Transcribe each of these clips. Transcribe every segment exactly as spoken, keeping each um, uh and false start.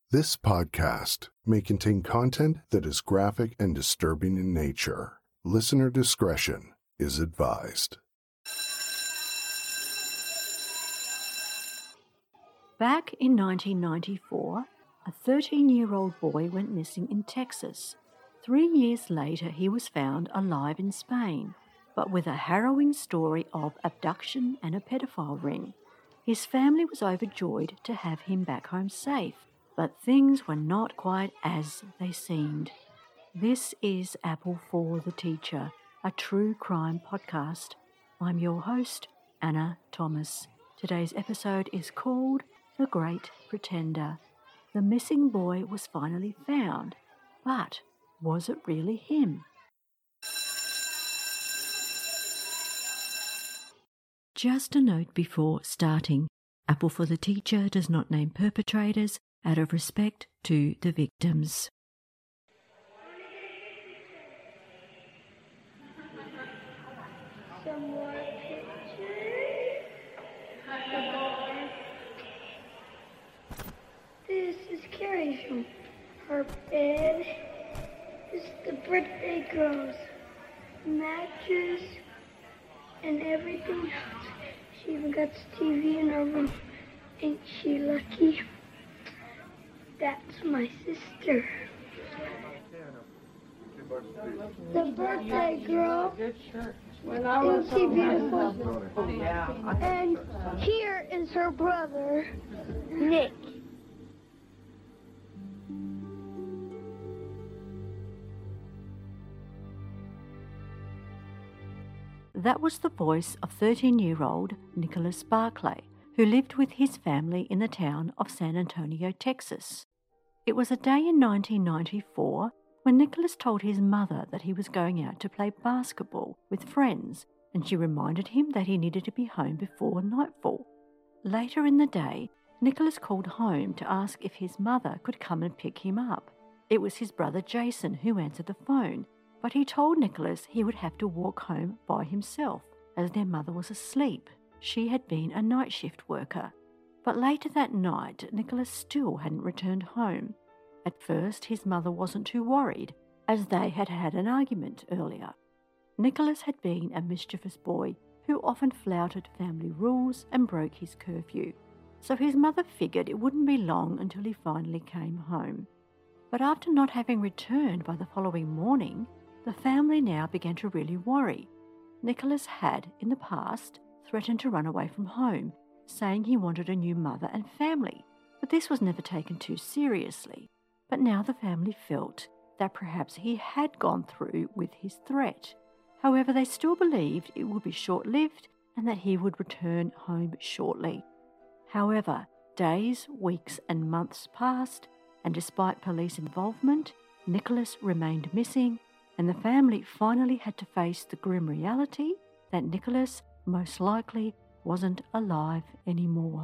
This podcast may contain content that is graphic and disturbing in nature. Listener discretion is advised. Back in nineteen ninety-four, a thirteen-year-old boy went missing in Texas. Three years later, he was found alive in Spain, but with a harrowing story of abduction and a pedophile ring. His family was overjoyed to have him back home safe, but things were not quite as they seemed. This is Apple for the Teacher, a true crime podcast. I'm your host, Anna Thomas. Today's episode is called The Great Pretender. The missing boy was finally found, but was it really him? Just a note before starting. Apple for the Teacher does not name perpetrators out of respect to the victims. Some more pictures. This is Carrie's room. Her bed. This is the birthday girl's mattress and everything else. She even got the T V in her room. Ain't she lucky? That's my sister. The birthday girl. Isn't she beautiful? And here is her brother, Nick. That was the voice of thirteen-year-old Nicholas Barclay, who lived with his family in the town of San Antonio, Texas. It was a day in nineteen ninety-four when Nicholas told his mother that he was going out to play basketball with friends, and she reminded him that he needed to be home before nightfall. Later in the day, Nicholas called home to ask if his mother could come and pick him up. It was his brother Jason who answered the phone, but he told Nicholas he would have to walk home by himself as their mother was asleep. She had been a night shift worker. But later that night, Nicholas still hadn't returned home. At first, his mother wasn't too worried, as they had had an argument earlier. Nicholas had been a mischievous boy who often flouted family rules and broke his curfew, so his mother figured it wouldn't be long until he finally came home. But after not having returned by the following morning, the family now began to really worry. Nicholas had, in the past, threatened to run away from home, saying he wanted a new mother and family, but this was never taken too seriously. But now the family felt that perhaps he had gone through with his threat. However, they still believed it would be short-lived and that he would return home shortly. However, days, weeks and months passed, and despite police involvement, Nicholas remained missing, and the family finally had to face the grim reality that Nicholas most likely wasn't alive anymore.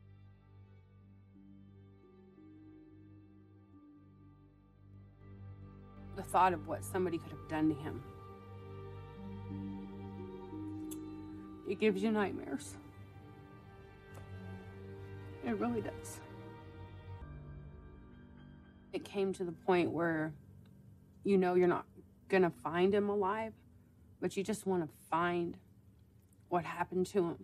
The thought of what somebody could have done to him, it gives you nightmares. It really does. It came to the point where you know you're not gonna find him alive, but you just want to find what happened to him.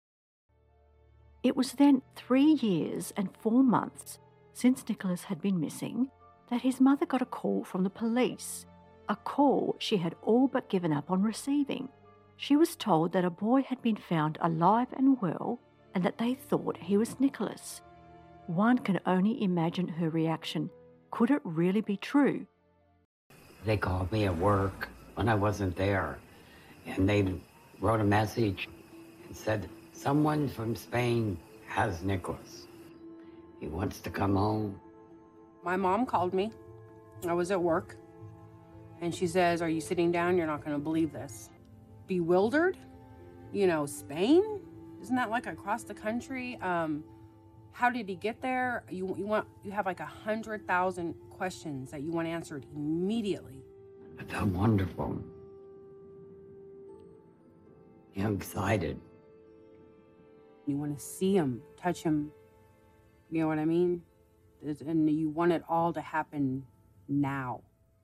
It was then three years and four months since Nicholas had been missing that his mother got a call from the police, a call she had all but given up on receiving. She was told that a boy had been found alive and well and that they thought he was Nicholas. One can only imagine her reaction. Could it really be true? They called me at work when I wasn't there, and they wrote a message and said, someone from Spain has Nicholas. He wants to come home. My mom called me. I was at work, and she says, are you sitting down? You're not going to believe this. Bewildered? You know, Spain? Isn't that like across the country? Um, how did he get there? You, you want you have like a hundred thousand questions that you want answered immediately. I felt wonderful. I'm excited. You want to see him, touch him. You know what I mean? and you want it all to happen now.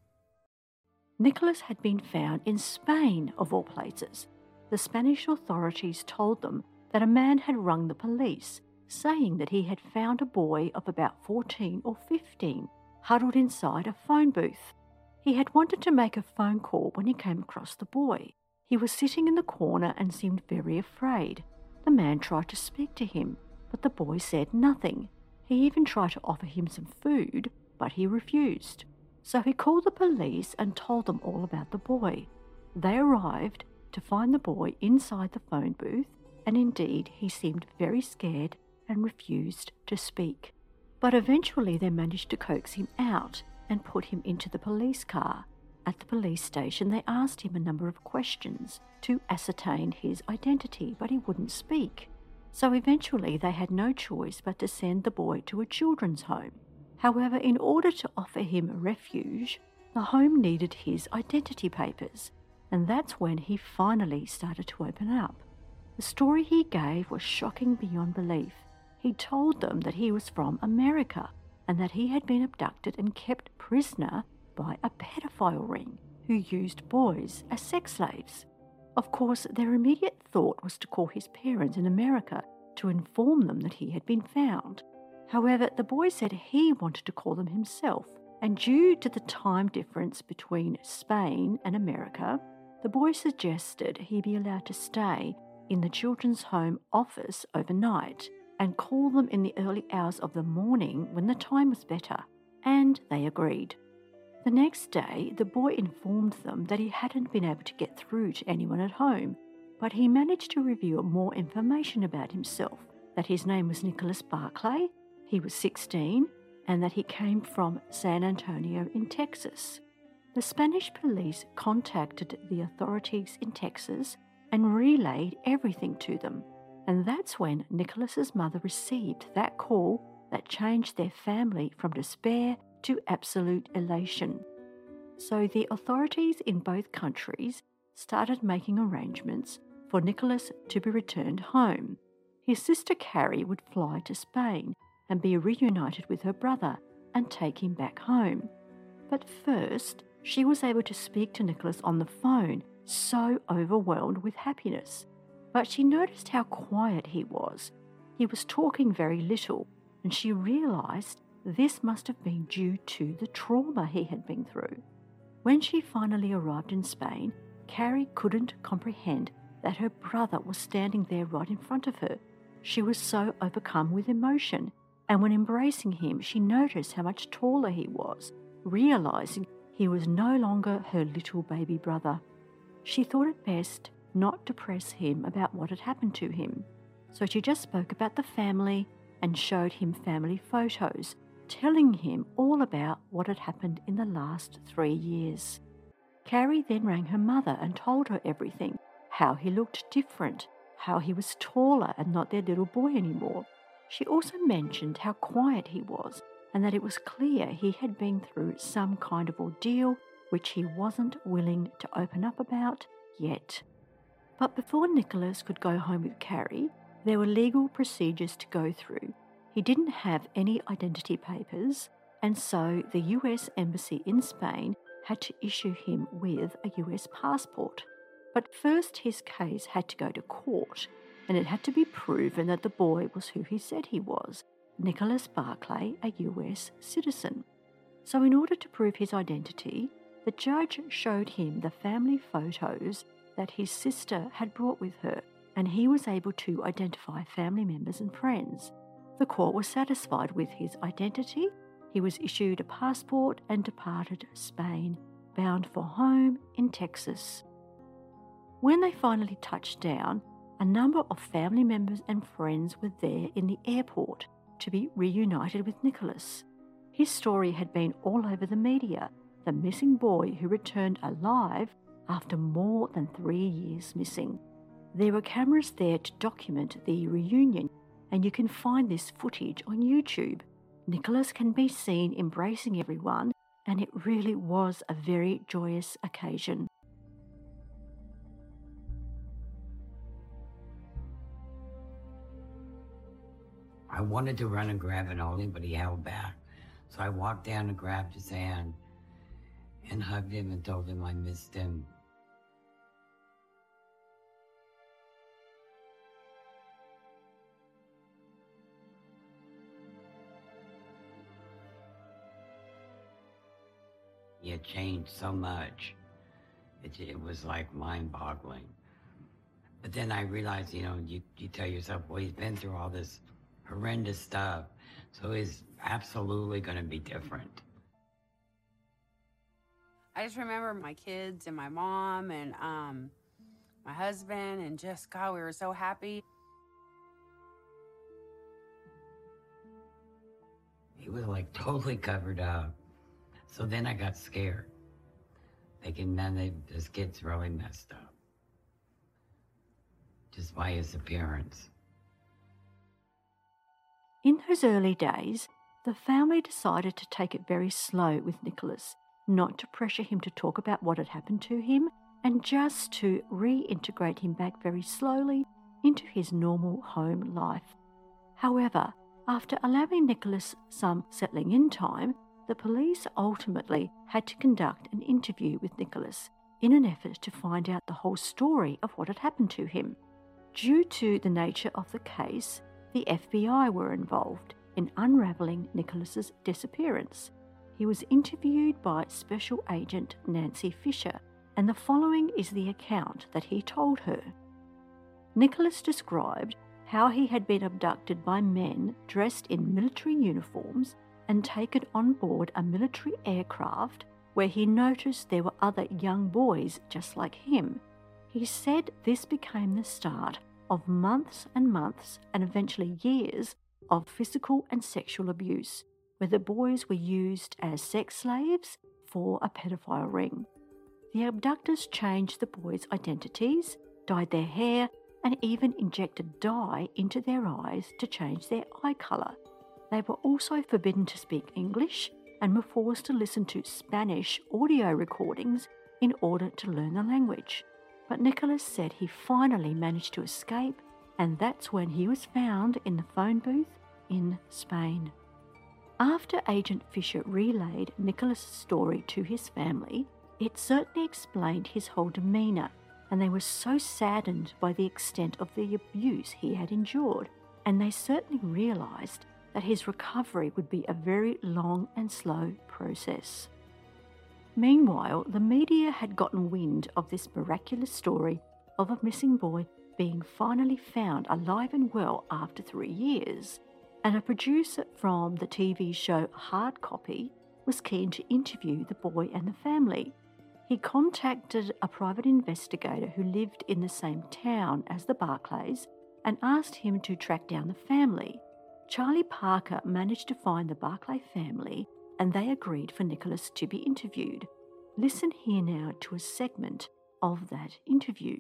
Nicholas had been found in Spain, of all places. The Spanish authorities told them that a man had rung the police, saying that he had found a boy of about fourteen or fifteen huddled inside a phone booth. He had wanted to make a phone call when he came across the boy. He was sitting in the corner and seemed very afraid. The man tried to speak to him, but the boy said nothing. He even tried to offer him some food, but he refused. So he called the police and told them all about the boy. They arrived to find the boy inside the phone booth, and indeed he seemed very scared and refused to speak. But eventually they managed to coax him out and put him into the police car. At the police station, they asked him a number of questions to ascertain his identity, but he wouldn't speak. So eventually they had no choice but to send the boy to a children's home. However, in order to offer him refuge, the home needed his identity papers, and that's when he finally started to open up. The story he gave was shocking beyond belief. He told them that he was from America and that he had been abducted and kept prisoner by a pedophile ring who used boys as sex slaves. Of course, their immediate thought was to call his parents in America to inform them that he had been found. However, the boy said he wanted to call them himself, and due to the time difference between Spain and America, the boy suggested he be allowed to stay in the children's home office overnight and call them in the early hours of the morning when the time was better, and they agreed. The next day, the boy informed them that he hadn't been able to get through to anyone at home, but he managed to reveal more information about himself, that his name was Nicholas Barclay, he was sixteen, and that he came from San Antonio in Texas. The Spanish police contacted the authorities in Texas and relayed everything to them, and that's when Nicholas's mother received that call that changed their family from despair to absolute elation. So the authorities in both countries started making arrangements for Nicholas to be returned home. His sister Carrie would fly to Spain and be reunited with her brother and take him back home. But first, she was able to speak to Nicholas on the phone, so overwhelmed with happiness. But she noticed how quiet he was. He was talking very little, and she realised this must have been due to the trauma he had been through. When she finally arrived in Spain, Carrie couldn't comprehend that her brother was standing there right in front of her. She was so overcome with emotion, and when embracing him, she noticed how much taller he was, realising he was no longer her little baby brother. She thought it best not to press him about what had happened to him, so she just spoke about the family and showed him family photos, telling him all about what had happened in the last three years. Carrie then rang her mother and told her everything, how he looked different, how he was taller and not their little boy anymore. She also mentioned how quiet he was and that it was clear he had been through some kind of ordeal which he wasn't willing to open up about yet. But before Nicholas could go home with Carrie, there were legal procedures to go through. He didn't have any identity papers, and so the U S Embassy in Spain had to issue him with a U S passport. But first his case had to go to court, and it had to be proven that the boy was who he said he was, Nicholas Barclay, a U S citizen. So in order to prove his identity, the judge showed him the family photos that his sister had brought with her, and he was able to identify family members and friends. The court was satisfied with his identity. He was issued a passport and departed Spain, bound for home in Texas. When they finally touched down, a number of family members and friends were there in the airport to be reunited with Nicholas. His story had been all over the media, the missing boy who returned alive after more than three years missing. There were cameras there to document the reunion, and you can find this footage on YouTube. Nicholas can be seen embracing everyone, and it really was a very joyous occasion. I wanted to run and grab an Ollie, but he held back. So I walked down and grabbed his hand and hugged him and told him I missed him. He had changed so much. It, it was like mind-boggling. But then I realized, you know, you, you tell yourself, well, he's been through all this horrendous stuff, so he's absolutely going to be different. I just remember my kids and my mom and um, my husband, and just, God, we were so happy. He was like totally covered up. So then I got scared, thinking, man, they, this kid's really messed up, just by his appearance. In those early days, the family decided to take it very slow with Nicholas, not to pressure him to talk about what had happened to him, and just to reintegrate him back very slowly into his normal home life. However, after allowing Nicholas some settling in time, the police ultimately had to conduct an interview with Nicholas in an effort to find out the whole story of what had happened to him. Due to the nature of the case, the F B I were involved in unravelling Nicholas's disappearance. He was interviewed by Special Agent Nancy Fisher, and the following is the account that he told her. Nicholas described how he had been abducted by men dressed in military uniforms and taken on board a military aircraft where he noticed there were other young boys just like him. He said this became the start of months and months and eventually years of physical and sexual abuse, where the boys were used as sex slaves for a pedophile ring. The abductors changed the boys' identities, dyed their hair, and even injected dye into their eyes to change their eye colour. They were also forbidden to speak English and were forced to listen to Spanish audio recordings in order to learn the language. But Nicholas said he finally managed to escape, and that's when he was found in the phone booth in Spain. After Agent Fisher relayed Nicholas' story to his family, it certainly explained his whole demeanour, and they were so saddened by the extent of the abuse he had endured, and they certainly realised that his recovery would be a very long and slow process. Meanwhile, the media had gotten wind of this miraculous story of a missing boy being finally found alive and well after three years, and a producer from the T V show Hard Copy was keen to interview the boy and the family. He contacted a private investigator who lived in the same town as the Barclays and asked him to track down the family. Charlie Parker managed to find the Barclay family, and they agreed for Nicholas to be interviewed. Listen here now to a segment of that interview.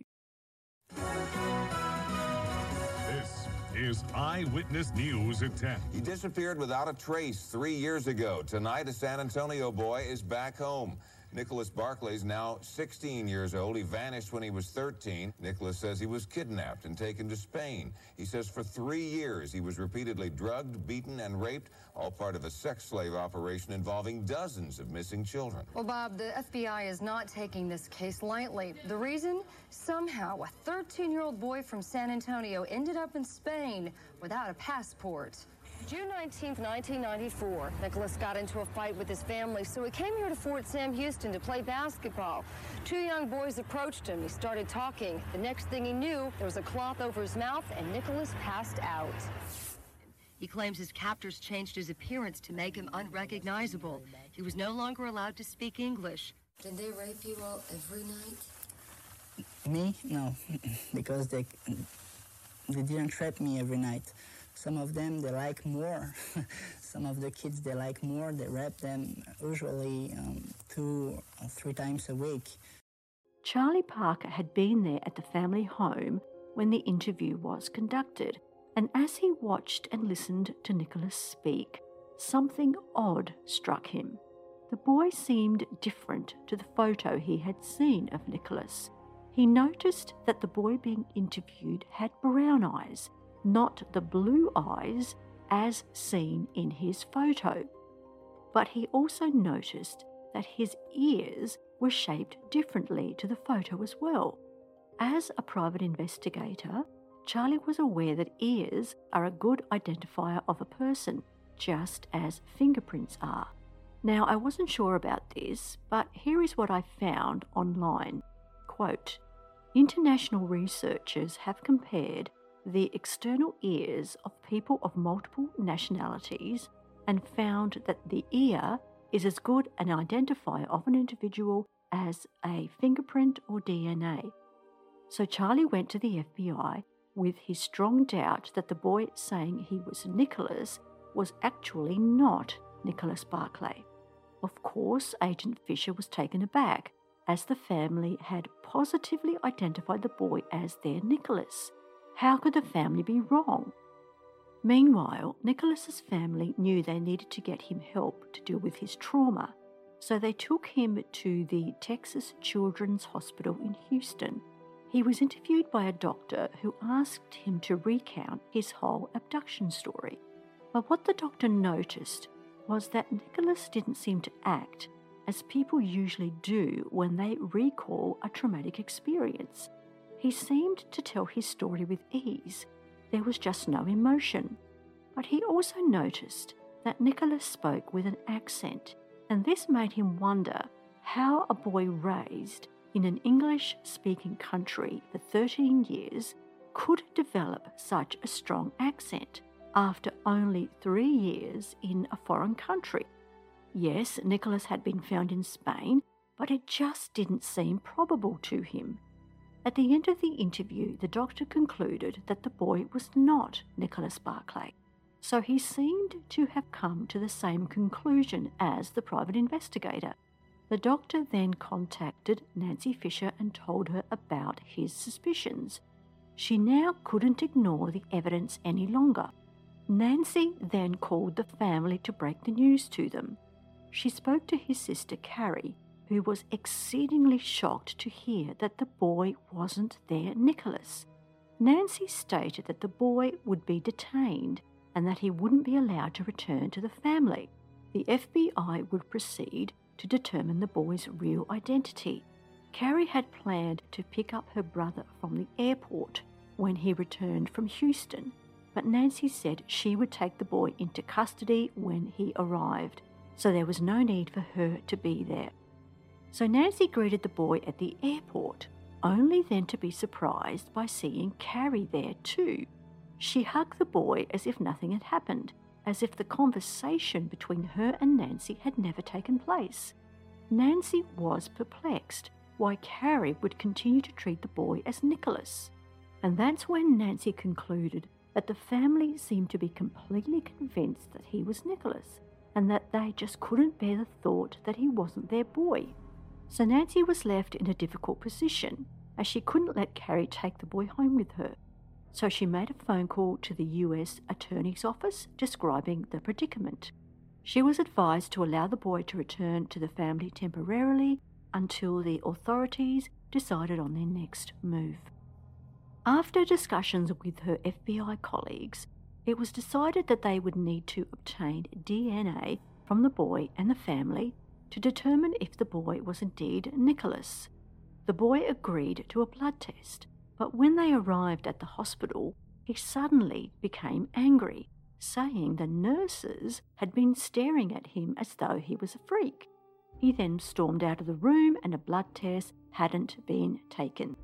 This is Eyewitness News at ten. He disappeared without a trace three years ago. Tonight, a San Antonio boy is back home. Nicholas Barclay is now sixteen years old. He vanished when he was thirteen. Nicholas says he was kidnapped and taken to Spain. He says for three years he was repeatedly drugged, beaten, and raped, all part of a sex slave operation involving dozens of missing children. Well, Bob, the F B I is not taking this case lightly. The reason? Somehow a thirteen-year-old boy from San Antonio ended up in Spain without a passport. June nineteenth, nineteen ninety-four, Nicholas got into a fight with his family, so he came here to Fort Sam Houston to play basketball. Two young boys approached him. He started talking. The next thing he knew, there was a cloth over his mouth, and Nicholas passed out. He claims his captors changed his appearance to make him unrecognizable. He was no longer allowed to speak English. Did they rape you all every night? Me? No, because they, they didn't rape me every night. Some of them, they like more. Some of the kids, they like more. They rape them usually um, two or three times a week. Charlie Parker had been there at the family home when the interview was conducted, and as he watched and listened to Nicholas speak, something odd struck him. The boy seemed different to the photo he had seen of Nicholas. He noticed that the boy being interviewed had brown eyes, not the blue eyes as seen in his photo. but he also noticed that his ears were shaped differently to the photo as well. As a private investigator, Charlie was aware that ears are a good identifier of a person, just as fingerprints are. Now, I wasn't sure about this, but here is what I found online. Quote, international researchers have compared the external ears of people of multiple nationalities and found that the ear is as good an identifier of an individual as a fingerprint or D N A. So Charlie went to the F B I with his strong doubt that the boy saying he was Nicholas was actually not Nicholas Barclay. Of course, Agent Fisher was taken aback, as the family had positively identified the boy as their Nicholas. How could the family be wrong? Meanwhile, Nicholas's family knew they needed to get him help to deal with his trauma, so they took him to the Texas Children's Hospital in Houston. He was interviewed by a doctor who asked him to recount his whole abduction story. But what the doctor noticed was that Nicholas didn't seem to act as people usually do when they recall a traumatic experience. He seemed to tell his story with ease. There was just no emotion. But he also noticed that Nicholas spoke with an accent, and this made him wonder how a boy raised in an English-speaking country for thirteen years could develop such a strong accent after only three years in a foreign country. Yes, Nicholas had been found in Spain, but it just didn't seem probable to him. At the end of the interview, the doctor concluded that the boy was not Nicholas Barclay, so he seemed to have come to the same conclusion as the private investigator. The doctor then contacted Nancy Fisher and told her about his suspicions. She now couldn't ignore the evidence any longer. Nancy then called the family to break the news to them. She spoke to his sister Carrie, who was exceedingly shocked to hear that the boy wasn't their Nicholas. Nancy stated that the boy would be detained and that he wouldn't be allowed to return to the family. The F B I would proceed to determine the boy's real identity. Carrie had planned to pick up her brother from the airport when he returned from Houston, but Nancy said she would take the boy into custody when he arrived, so there was no need for her to be there. So Nancy greeted the boy at the airport, only then to be surprised by seeing Carrie there too. She hugged the boy as if nothing had happened, as if the conversation between her and Nancy had never taken place. Nancy was perplexed why Carrie would continue to treat the boy as Nicholas. And that's when Nancy concluded that the family seemed to be completely convinced that he was Nicholas, and that they just couldn't bear the thought that he wasn't their boy. So Nancy was left in a difficult position, as she couldn't let Carrie take the boy home with her. So she made a phone call to the U S Attorney's Office describing the predicament. She was advised to allow the boy to return to the family temporarily until the authorities decided on their next move. After discussions with her F B I colleagues, it was decided that they would need to obtain D N A from the boy and the family to determine if the boy was indeed Nicholas. The boy agreed to a blood test, but when they arrived at the hospital, he suddenly became angry, saying the nurses had been staring at him as though he was a freak. He then stormed out of the room and a blood test hadn't been taken.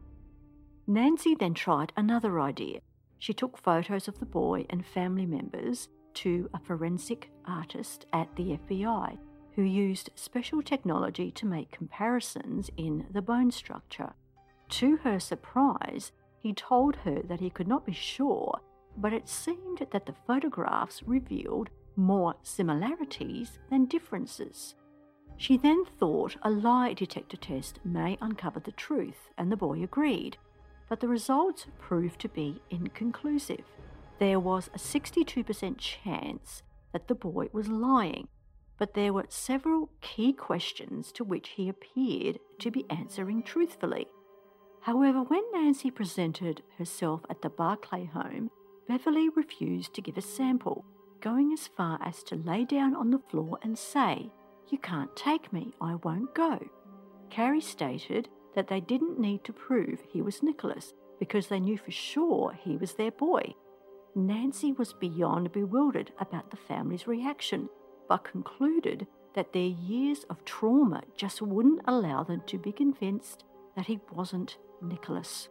Nancy then tried another idea. She took photos of the boy and family members to a forensic artist at the F B I, who used special technology to make comparisons in the bone structure. To her surprise, he told her that he could not be sure, but it seemed that the photographs revealed more similarities than differences. She then thought a lie detector test may uncover the truth, and the boy agreed, but the results proved to be inconclusive. There was a sixty-two percent chance that the boy was lying, but there were several key questions to which he appeared to be answering truthfully. However, when Nancy presented herself at the Barclay home, Beverly refused to give a sample, going as far as to lay down on the floor and say, "You can't take me, I won't go." Carrie stated that they didn't need to prove he was Nicholas because they knew for sure he was their boy. Nancy was beyond bewildered about the family's reaction, but concluded that their years of trauma just wouldn't allow them to be convinced that he wasn't Nicholas.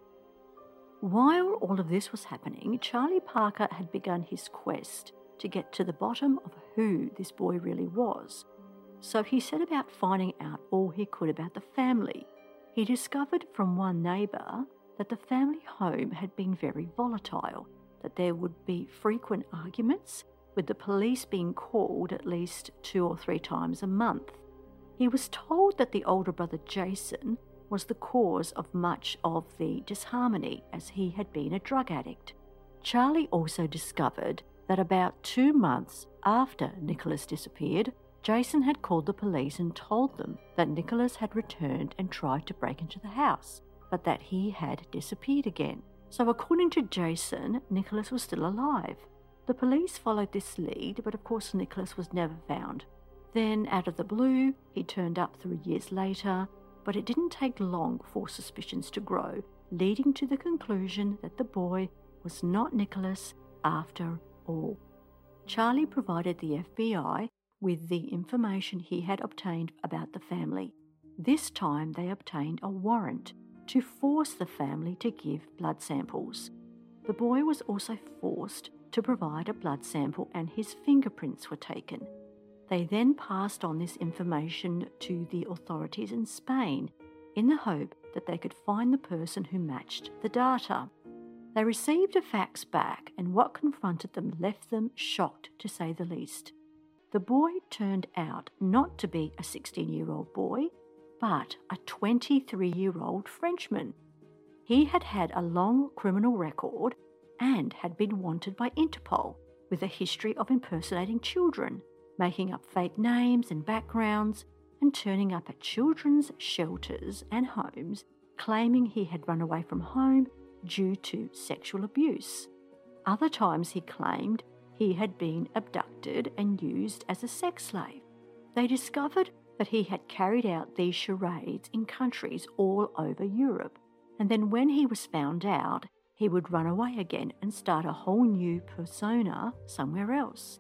While all of this was happening, Charlie Parker had begun his quest to get to the bottom of who this boy really was. So he set about finding out all he could about the family. He discovered from one neighbour that the family home had been very volatile, that there would be frequent arguments, with the police being called at least two or three times a month. He was told that the older brother Jason was the cause of much of the disharmony, as he had been a drug addict. Charlie also discovered that about two months after Nicholas disappeared, Jason had called the police and told them that Nicholas had returned and tried to break into the house, but that he had disappeared again. So according to Jason, Nicholas was still alive. The police followed this lead, but of course Nicholas was never found. Then, out of the blue, he turned up three years later, but it didn't take long for suspicions to grow, leading to the conclusion that the boy was not Nicholas after all. Charlie provided the F B I with the information he had obtained about the family. This time they obtained a warrant to force the family to give blood samples. The boy was also forced to provide a blood sample and his fingerprints were taken. They then passed on this information to the authorities in Spain in the hope that they could find the person who matched the data. They received a fax back, and what confronted them left them shocked, to say the least. The boy turned out not to be a sixteen-year-old boy, but a twenty-three-year-old Frenchman. He had had a long criminal record and had been wanted by Interpol, with a history of impersonating children, making up fake names and backgrounds, and turning up at children's shelters and homes, claiming he had run away from home due to sexual abuse. Other times he claimed he had been abducted and used as a sex slave. They discovered that he had carried out these charades in countries all over Europe, and then when he was found out, he would run away again and start a whole new persona somewhere else.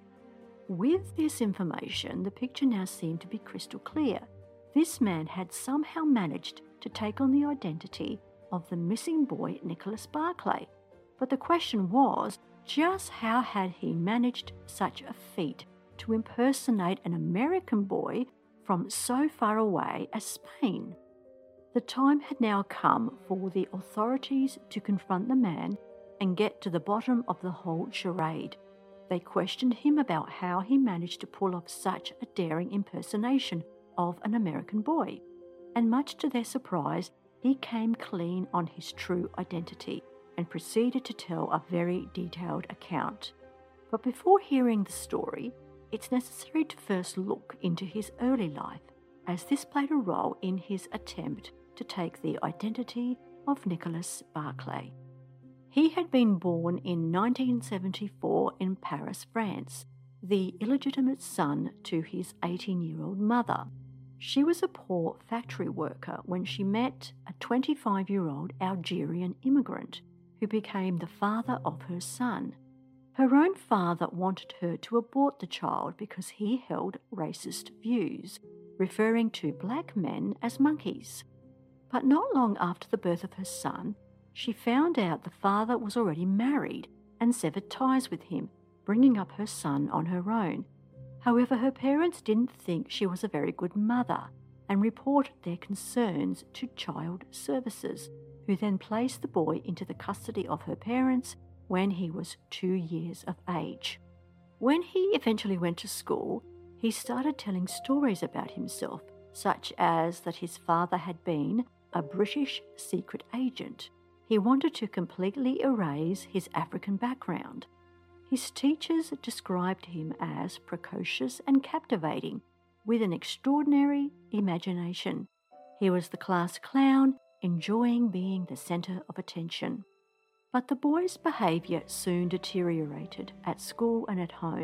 With this information, the picture now seemed to be crystal clear. This man had somehow managed to take on the identity of the missing boy Nicholas Barclay. But the question was, just how had he managed such a feat to impersonate an American boy from so far away as Spain? The time had now come for the authorities to confront the man and get to the bottom of the whole charade. They questioned him about how he managed to pull off such a daring impersonation of an American boy, and much to their surprise, he came clean on his true identity and proceeded to tell a very detailed account. But before hearing the story, it's necessary to first look into his early life, as this played a role in his attempt to take the identity of Nicholas Barclay. He had been born in nineteen seventy-four in Paris, France, the illegitimate son to his eighteen-year-old mother. She was a poor factory worker when she met a twenty-five-year-old Algerian immigrant who became the father of her son. Her own father wanted her to abort the child because he held racist views, referring to black men as monkeys. But not long after the birth of her son, she found out the father was already married and severed ties with him, bringing up her son on her own. However, her parents didn't think she was a very good mother and reported their concerns to Child Services, who then placed the boy into the custody of her parents when he was two years of age. When he eventually went to school, he started telling stories about himself, such as that his father had been a British secret agent. He wanted to completely erase his African background. His teachers described him as precocious and captivating, with an extraordinary imagination. He was the class clown, enjoying being the centre of attention. But the boy's behaviour soon deteriorated at school and at home,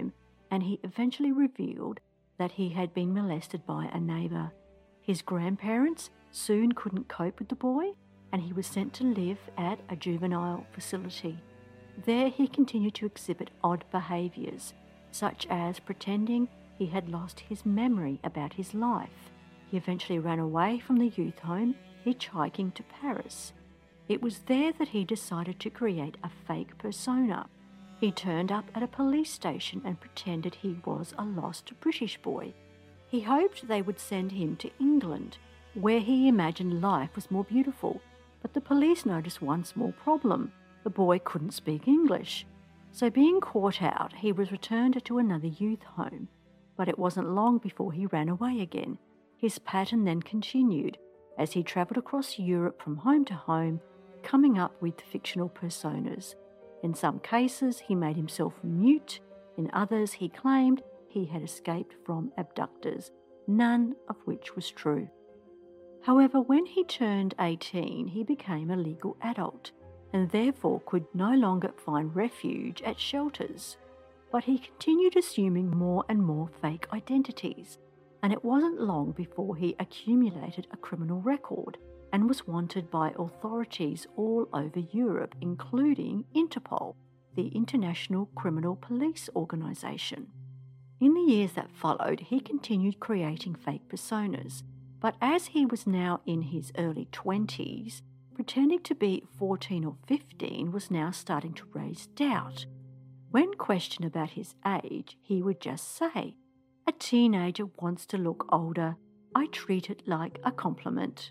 and he eventually revealed that he had been molested by a neighbour. His grandparents soon couldn't cope with the boy, and he was sent to live at a juvenile facility. There he continued to exhibit odd behaviours, such as pretending he had lost his memory about his life. He eventually ran away from the youth home, hitchhiking to Paris. It was there that he decided to create a fake persona. He turned up at a police station and pretended he was a lost British boy. He hoped they would send him to England, where he imagined life was more beautiful, but the police noticed one small problem. The boy couldn't speak English. So being caught out, he was returned to another youth home. But it wasn't long before he ran away again. His pattern then continued as he travelled across Europe from home to home, coming up with fictional personas. In some cases, he made himself mute. In others, he claimed he had escaped from abductors, none of which was true. However, when he turned eighteen, he became a legal adult and therefore could no longer find refuge at shelters. But he continued assuming more and more fake identities, and it wasn't long before he accumulated a criminal record and was wanted by authorities all over Europe, including Interpol, the International Criminal Police Organization. In the years that followed, he continued creating fake personas, but as he was now in his early twenties, pretending to be fourteen or fifteen was now starting to raise doubt. When questioned about his age, he would just say, "A teenager wants to look older. I treat it like a compliment."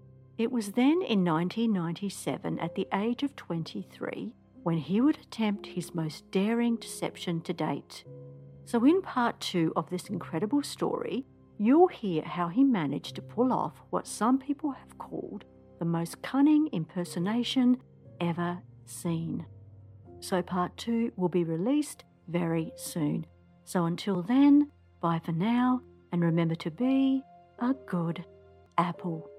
It was then in nineteen ninety-seven, at the age of twenty-three, when he would attempt his most daring deception to date. So in part two of this incredible story, you'll hear how he managed to pull off what some people have called the most cunning impersonation ever seen. So part two will be released very soon. So until then, bye for now, and remember to be a good apple.